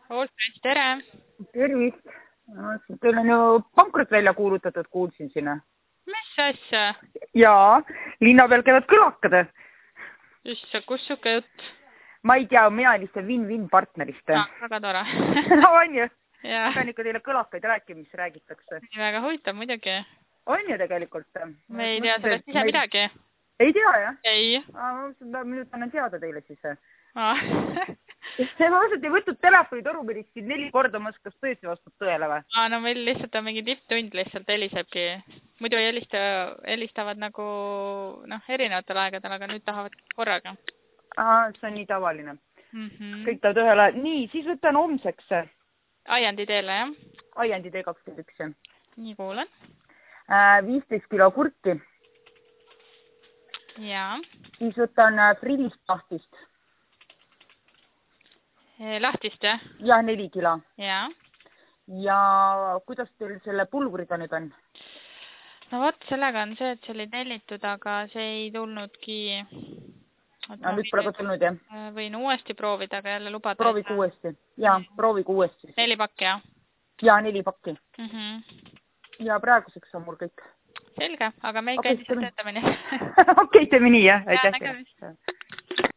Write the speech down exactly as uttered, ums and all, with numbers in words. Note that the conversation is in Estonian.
Oltris, tere! Tervist! Teil on ju pankrot välja kuulutatud, kuulsin sinna. Mis asja? Jaa, linna peal käivad kõlakad. Issa, kus suke jutt? Ma ei tea, mina lihtsalt win-win partnerist. Ah, väga tore. On ju? Ja. Ma pean ikka teile kõlakaid rääkima, mis räägitakse. Väga huvitav muidugi. On ju tegelikult? Me ei tea sellest ise midagi. Ei tea, jah? Ei. Ma nüüd annan teada teile siis. Ah. Ma vastat ei võtnud telefoni torumerit siin neli korda, ma kas tõesti vastab tõele või? Ah, no meil lihtsalt on mingi tipptund lihtsalt helisebki. Muidu helista, helistavad nagu noh, erinevatel aegadel, aga nüüd tahavad korraga. Ah, see on nii tavaline. Mm -hmm. Kõik tahavad ühele. Nii, siis võtan homseks. Aiandi teele, jah? Aiandi tee kakskümmend üks. Nii kuulen. viisteist kilo kurki. Jaa. Siis võtan Fridist lahtist. Lahtist, jah? Jah, neli kilo. Jaa. Ja kuidas teil selle pulvuriga nüüd on? No vot, sellega on see, et see oli tellitud, aga see ei tulnudki... No, nüüd pole ka tulnud, jah? Võin uuesti proovida, aga jälle lubada. Proovige uuesti. Jaa, proovige uuesti. Neli pakki, jah? Jaa, neli pakki. Mm -hmm. Ja praeguseks on mul kõik. Selge, aga me ei käi siis töötamine. Okei, teeme nii, jah. Ja, nägemist.